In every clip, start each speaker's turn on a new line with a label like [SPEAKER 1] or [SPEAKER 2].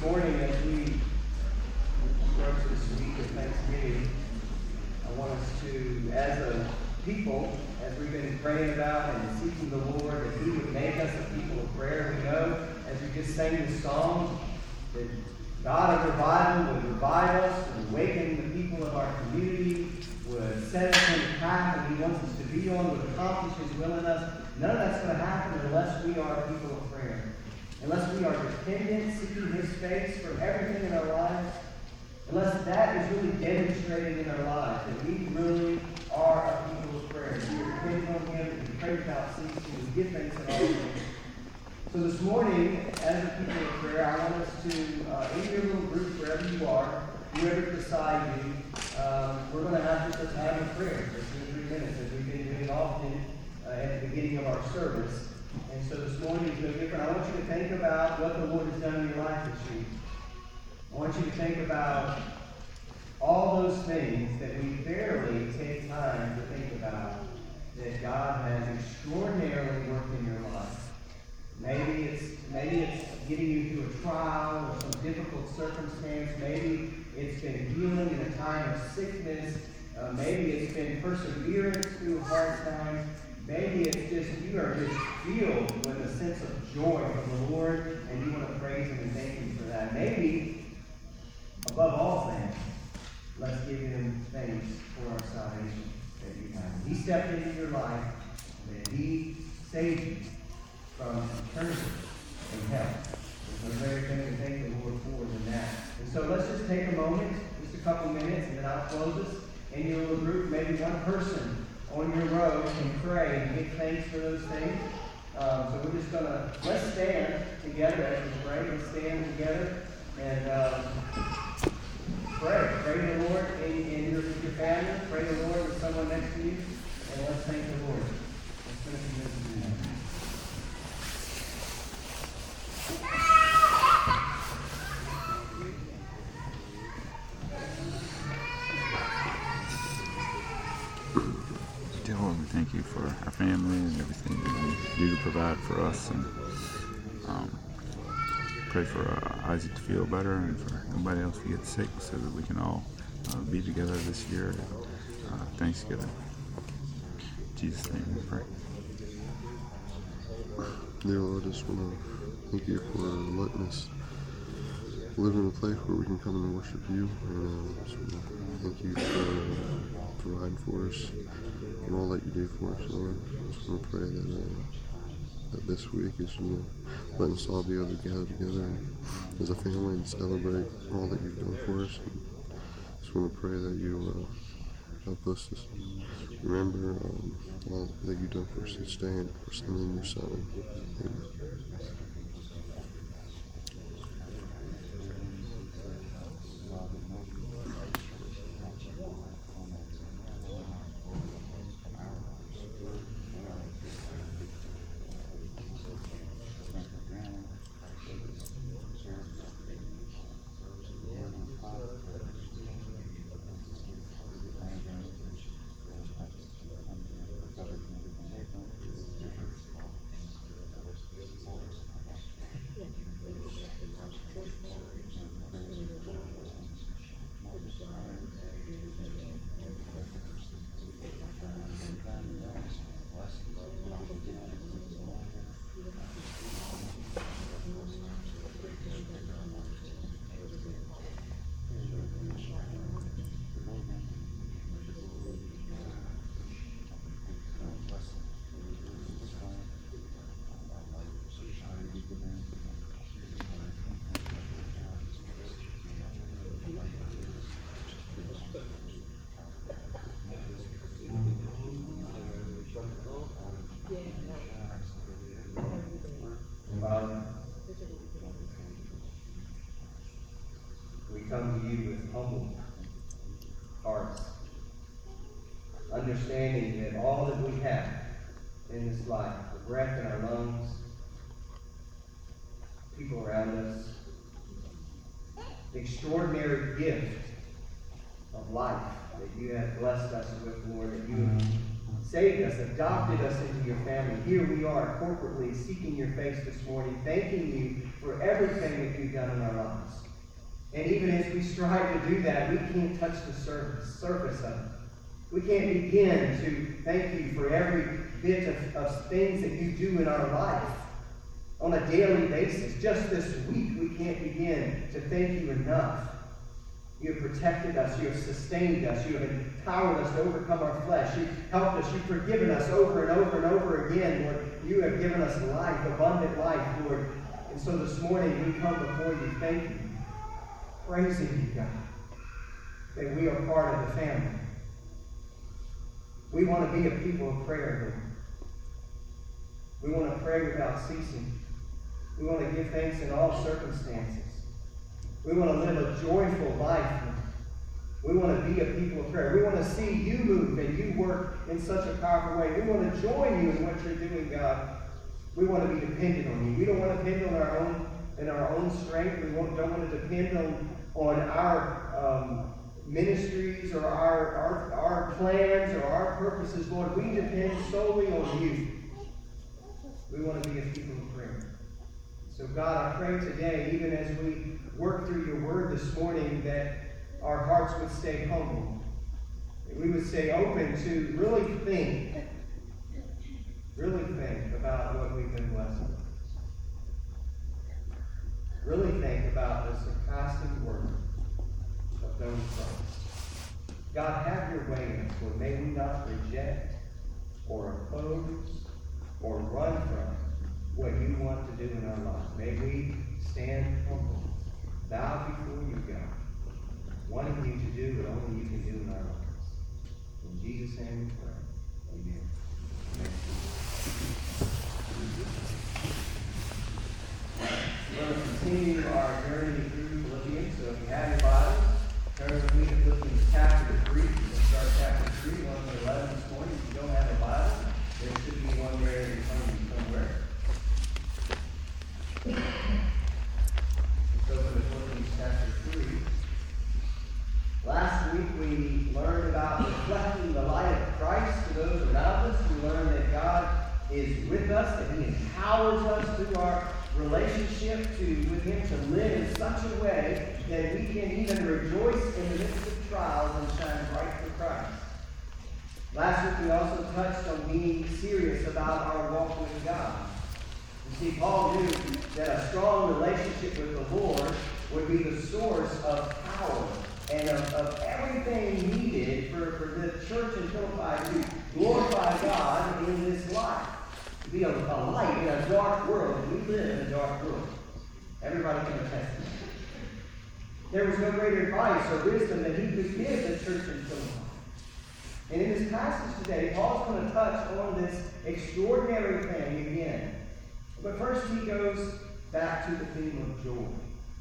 [SPEAKER 1] morning, as we approach this week of Thanksgiving, I want us to, as a people, as we've been praying about and seeking the Lord, that He would make us a people of prayer. We know, as we just sang this song, that God of revival would revive us and awaken the people of our community, would set us on the path that He wants us to be on, would accomplish His will in us. None of that's going to happen unless we are people of prayer. Unless we are dependent, seeking His face for everything in our lives. Unless that is really demonstrated in our lives, that we really are a people of prayer. We are dependent on Him, and we pray without ceasing, and we give thanks in all things. So this morning, as a people of prayer, I want us to, in your little group, wherever you are, whoever's beside you, we're going to have just a time of prayer for 2 or 3 minutes, as we've been doing often at the beginning of our service. And so this morning is no different. I want you to think about what the Lord has done in your life this week. I want you to think about all those things that we barely take time to think about, that God has extraordinarily worked in your life. Maybe it's getting you through a trial or some difficult circumstance. Maybe it's been healing in a time of sickness. Maybe it's been perseverance through hard times. Maybe it's just you are just filled with a sense of joy from the Lord, and you want to praise Him and thank Him for that. Maybe, above all things, let's give Him thanks for our salvation that you have. He stepped into your life, and He saved you from eternity in hell. There's no greater thing to thank the Lord for than that. And so let's just take a moment, just a couple minutes, and then I'll close us. In your little group, maybe one person on your row can pray and give thanks for those things. So we're just going to, let's stand together as we pray. Let's stand together and pray. Pray the Lord in your family. Pray the Lord with someone next to you. And let's thank the Lord. Let's finish this together.
[SPEAKER 2] Lord, we thank you for our family and everything that you do to provide for us, and pray for Isaac to feel better and for nobody else to get sick, so that we can all be together this year at Thanksgiving. In Jesus' name we pray.
[SPEAKER 3] Dear Lord, I just want to thank you for letting us live in a place where we can come and worship you, and just want to thank you for providing for us and all that you do for us, Lord. I just want to pray that this week is letting us all be able to gather together as a family and celebrate all that you've done for us. And I just want to pray that you help us to remember all that you've done for us each day, and for sending your Son. Amen.
[SPEAKER 1] Father, we come to you with humble hearts, understanding that all that we have in this life, the breath in our lungs, people around us, the extraordinary gift of life that you have blessed us with, Lord, that you have saved us, adopted us into your family. Here we are corporately seeking your face this morning, thanking you for everything that you've done in our lives. And even as we strive to do that, we can't touch the surface of it. We can't begin to thank you for every bit of things that you do in our life on a daily basis. Just this week, we can't begin to thank you enough. You have protected us. You have sustained us. You have empowered us to overcome our flesh. You've helped us. You've forgiven us over and over and over again, Lord. You have given us life, abundant life, Lord. And so this morning, we come before you, thank you, praising you, God, that we are part of the family. We want to be a people of prayer, Lord. We want to pray without ceasing. We want to give thanks in all circumstances. We want to live a joyful life. We want to be a people of prayer. We want to see you move and you work in such a powerful way. We want to join you in what you're doing, God. We want to be dependent on you. We don't want to depend on our own strength. We don't want to depend on our ministries or our plans or our purposes, Lord. We depend solely on you. We want to be a people of prayer. So God, I pray today, even as we work through your word this morning, that our hearts would stay humble. That we would stay open to really think about what we've been blessed with. Really think about the surpassing work of knowing Christ. God, have your way in us, Lord. May we not reject or oppose or run from what you want to do in our lives. May we stand humble, bow before you, God, wanting you to do what only you can do in our lives. In Jesus' name we pray. Amen. We're going to continue our journey through Philippians. So if you have your Bible, turn with me to Philippians chapter 3. We'll start chapter 3, 1 to 11 this morning. If you don't have a Bible, there should be one there in front of you somewhere. Let's open to Philippians chapter 3. Last week we learned about reflecting the light of Christ to those around us. We learned that God is with us, that He empowers us through our relationship with Him to live in such a way that we can even rejoice in the midst of trials and shine bright for Christ. Last week we also touched on being serious about our walk with God. You see, Paul knew that a strong relationship with the Lord would be the source of power and of everything needed for the church in Philippi to glorify God in this life. To be a light in a dark world. We live in a dark world. Everybody can attest to that. There was no greater advice or wisdom that he could give the church in Philippi. And in this passage today, Paul's going to touch on this extraordinary thing again. But first he goes back to the theme of joy.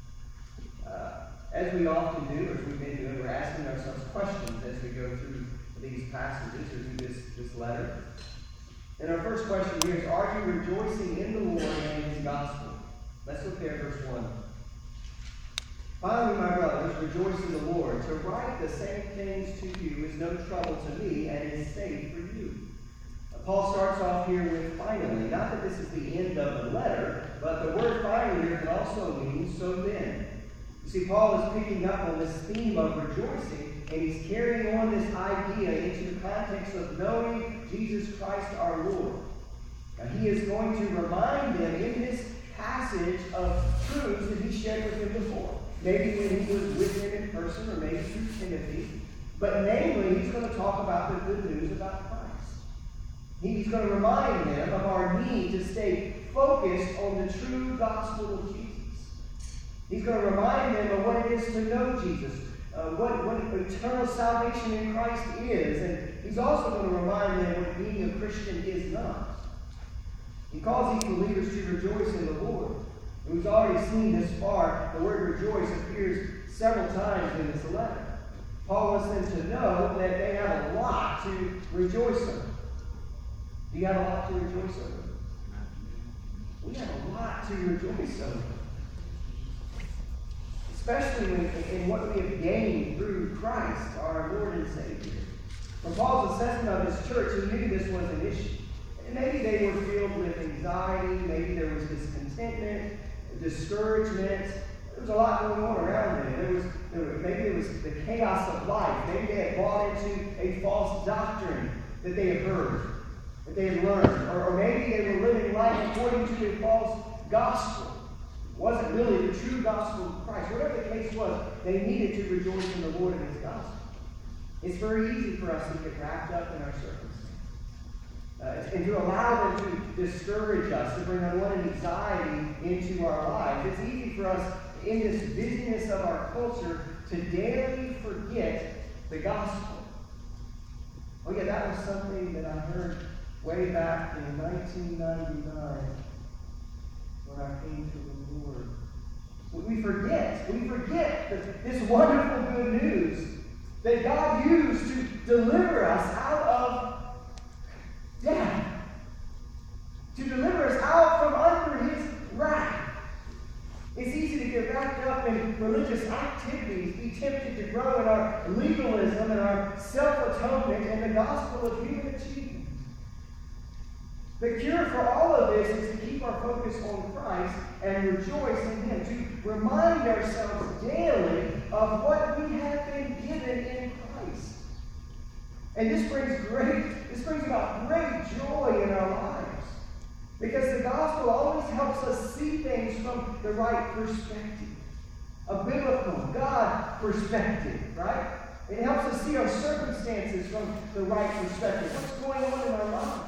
[SPEAKER 1] As we often do, as we've been doing, we're asking ourselves questions as we go through these passages or through this letter. And our first question here is, are you rejoicing in the Lord and in His gospel? Let's look there at verse 1. Finally, my brothers, rejoice in the Lord. To write the same things to you is no trouble to me and is safe for you. Paul starts off here with finally. Not that this is the end of the letter, but the word finally here can also mean so then. You see, Paul is picking up on this theme of rejoicing, and he's carrying on this idea into the context of knowing Jesus Christ our Lord. Now, he is going to remind them in this passage of truths that he shared with them before. Maybe when he was with him in person, or maybe through Timothy. But namely, he's going to talk about the good news about Christ. He's going to remind them of our need to stay focused on the true gospel of Jesus. He's going to remind them of what it is to know Jesus, what eternal salvation in Christ is. And he's also going to remind them what being a Christian is not. He calls these believers to rejoice in the Lord. And we've already seen this far, the word rejoice appears several times in this letter. Paul wants them to know that they have a lot to rejoice over. Do you have a lot to rejoice over? We have a lot to rejoice over. Especially in what we have gained through Christ, our Lord and Savior. From Paul's assessment of his church, he knew this was an issue. And maybe they were filled with anxiety, maybe there was discontentment, discouragement. There was a lot going on around them. Maybe it was the chaos of life. Maybe they had bought into a false doctrine that they had heard, that they had learned. Or maybe they were living life according to a false gospel. It wasn't really the true gospel of Christ. Whatever the case was, they needed to rejoice in the Lord and His gospel. It's very easy for us to get wrapped up in our circumstances. And to allow them to discourage us, to bring unwanted anxiety into our lives. It's easy for us in this busyness of our culture to daily forget the gospel. Oh yeah, that was something that I heard way back in 1999 when I came to the Lord. We forget this wonderful good news that God used to deliver us out of death, to deliver us out from under His wrath. It's easy to get wrapped up in religious activities, be tempted to grow in our legalism and our self-atonement and the gospel of human achievement. The cure for all of this is to keep our focus on Christ and rejoice in Him, to remind ourselves daily of what we have been given in Christ. And this brings about great joy in our lives. Because the gospel always helps us see things from the right perspective. A biblical, God perspective, right? It helps us see our circumstances from the right perspective. What's going on in our lives?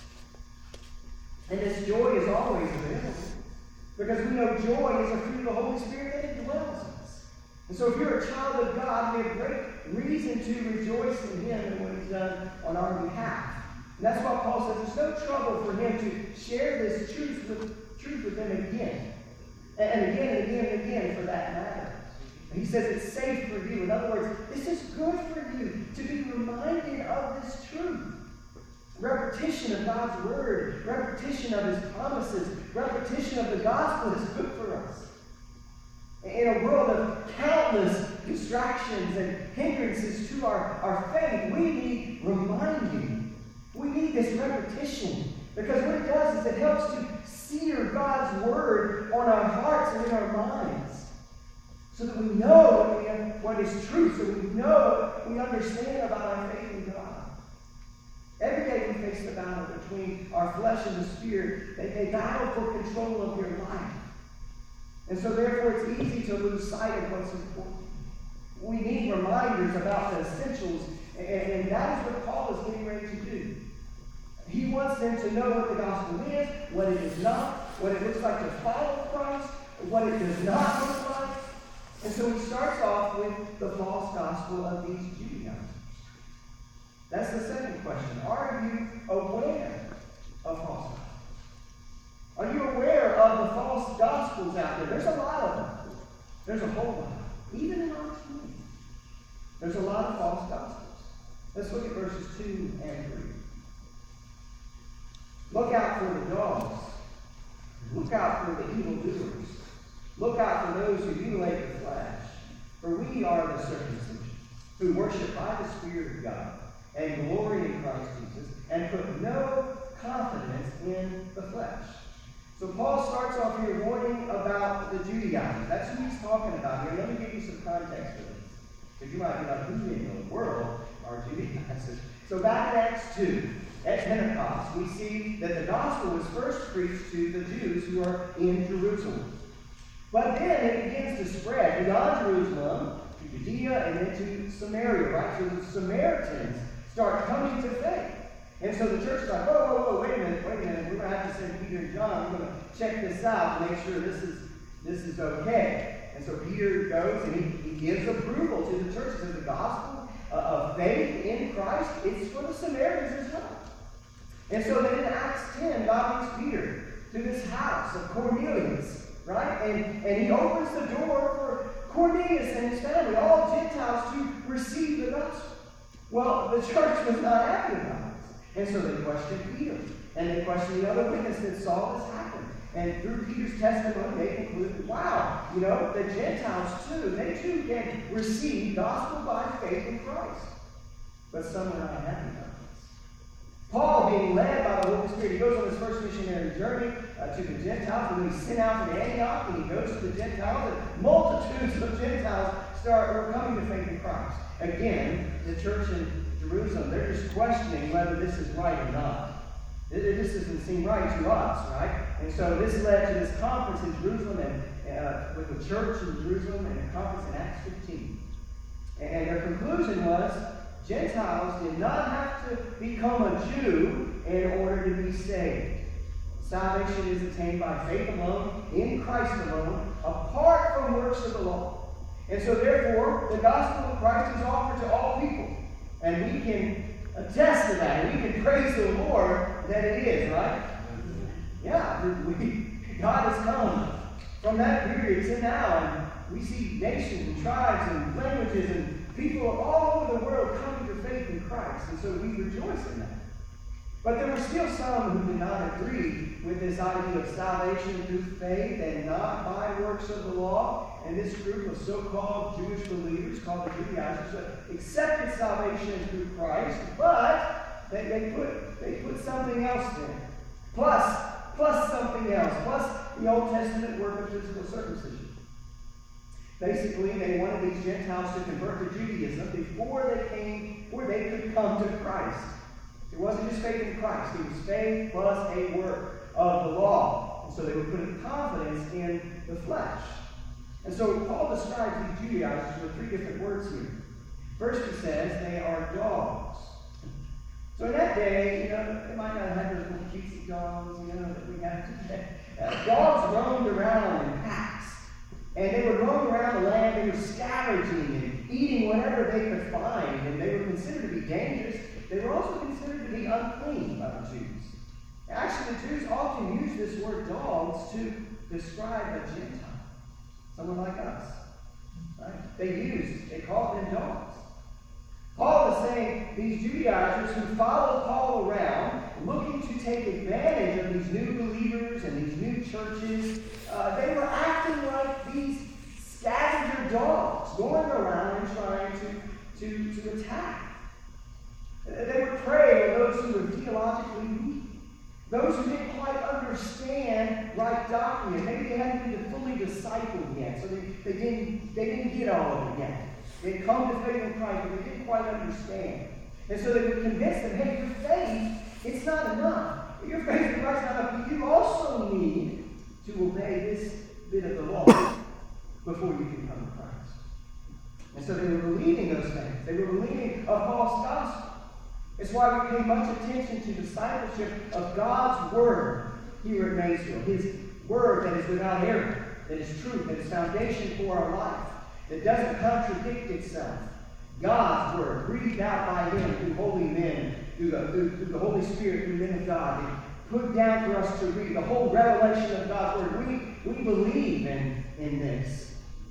[SPEAKER 1] And this joy is always available. Because we know joy is a fruit of the Holy Spirit that dwells in us. And so if you're a child of God, we have great reason to rejoice in Him and what He's done on our behalf. And that's why Paul says there's no trouble for him to share this truth with them again. And again and again and again for that matter. And he says it's safe for you. In other words, this is good for you to be reminded of this truth. Repetition of God's Word, repetition of His promises, repetition of the gospel is good for us. In a world of countless distractions and hindrances to our faith, we need reminding. We need this repetition, because what it does is it helps to sear God's Word on our hearts and in our minds, so that we know what is true, so we know what we understand about our faith in God. Every day we face the battle between our flesh and the Spirit. They battle for control of your life. And so therefore it's easy to lose sight of what's important. We need reminders about the essentials, and that is what Paul is getting ready to do. He wants them to know what the gospel is, what it is not, what it looks like to follow Christ, what it does not look like. And so he starts off with the false gospel of these Judaizers. That's the second question. Are you aware of false gospels? Are you aware of the false gospels out there? There's a lot of them. There's a whole lot. Even in our community, there's a lot of false gospels. Let's look at verses 2 and 3. Look out for the dogs. Look out for the evildoers. Look out for those who mutilate the flesh. For we are the circumcision, who worship by the Spirit of God, and glory in Christ Jesus, and put no confidence in the flesh. So Paul starts off here warning about the Judaizers. That's who he's talking about here. Let me give you some context for this, because you might be like, who in the world are Judaizers? So back in Acts 2, at Pentecost, we see that the gospel was first preached to the Jews who are in Jerusalem. But then it begins to spread beyond Jerusalem, to Judea, and then to Samaria, right? So the Samaritans start coming to faith. And so the church is like, whoa, wait a minute. We're going to have to send Peter and John. We're going to check this out to make sure this is okay. And so Peter goes and he gives approval to the church. Says the gospel of faith in Christ, it's for the Samaritans as well. And so then in Acts 10, God brings Peter to this house of Cornelius, right? And he opens the door for Cornelius and his family, all Gentiles, to receive the gospel. Well, the church was not happy about this. And so they questioned Peter. And they questioned the other witness that saw this happen. And through Peter's testimony, they concluded, wow, the Gentiles too, they too can receive gospel by faith in Christ. but some were not happy about this. Paul, being led by the Holy Spirit, he goes on his first missionary journey to the Gentiles, and then he's sent out to Antioch, and he goes to the Gentiles, and multitudes of Gentiles are coming to faith in Christ. Again, the church in Jerusalem, they're just questioning whether this is right or not. This doesn't seem right to us, right? And so this led to this conference in Jerusalem, and with the church in Jerusalem, and a conference in Acts 15. And their conclusion was, Gentiles did not have to become a Jew in order to be saved. Salvation is attained by faith alone, in Christ alone, apart from works of the law. And so therefore, the gospel of Christ is offered to all people. And we can attest to that. And we can praise the Lord that it is, right? Yeah, God has come from that period to now. And we see nations and tribes and languages and people all over the world coming to faith in Christ. And so we rejoice in that. But there were still some who did not agree with this idea of salvation through faith and not by works of the law. And this group of so-called Jewish believers, called the Judaizers, accepted salvation through Christ, but they put something else there. Plus something else. Plus the Old Testament work of physical circumcision. Basically, they wanted these Gentiles to convert to Judaism before they could come to Christ. It wasn't just faith in Christ. It was faith plus a work of the law. And so they were putting confidence in the flesh. And so Paul describes these Judaizers with three different words here. First he says they are dogs. So in that day, they might not have those little cutesy dogs, that we have today. Dogs roamed around in packs. And they would roam around the land. They were scavenging and eating whatever they could find. And they were considered to be dangerous. They were also considered to be unclean by the Jews. Actually, the Jews often use this word dogs to describe a Gentile. Someone like us. Right? They called them dogs. Paul is saying these Judaizers who followed Paul around, looking to take advantage of these new believers and these new churches, they were acting like these scavenger dogs, going around and trying to attack. They would prey on those who were theologically weak, those who didn't quite understand right doctrine. Maybe they hadn't been fully discipled yet, so they didn't get all of it yet. They had come to faith in Christ, but they didn't quite understand. And so they would convince them, hey, your faith, it's not enough. Your faith in Christ is not enough. You also need to obey this bit of the law before you can come to Christ. And so they were believing those things. They were believing a false gospel. It's why we pay much attention to discipleship of God's Word here at Maysville. His Word that is without error, that is truth, that is foundation for our life, that doesn't contradict itself. God's Word, breathed out by Him through holy men, through the Holy Spirit, through men of God, and put down for us to read. The whole revelation of God's Word. We believe in this.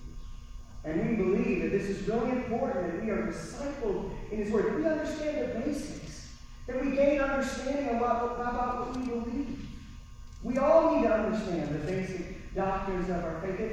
[SPEAKER 1] And we believe that this is really important, that we are discipled in His Word. We understand the basics. That we gain understanding about what we believe. We all need to understand the basic doctrines of our faith.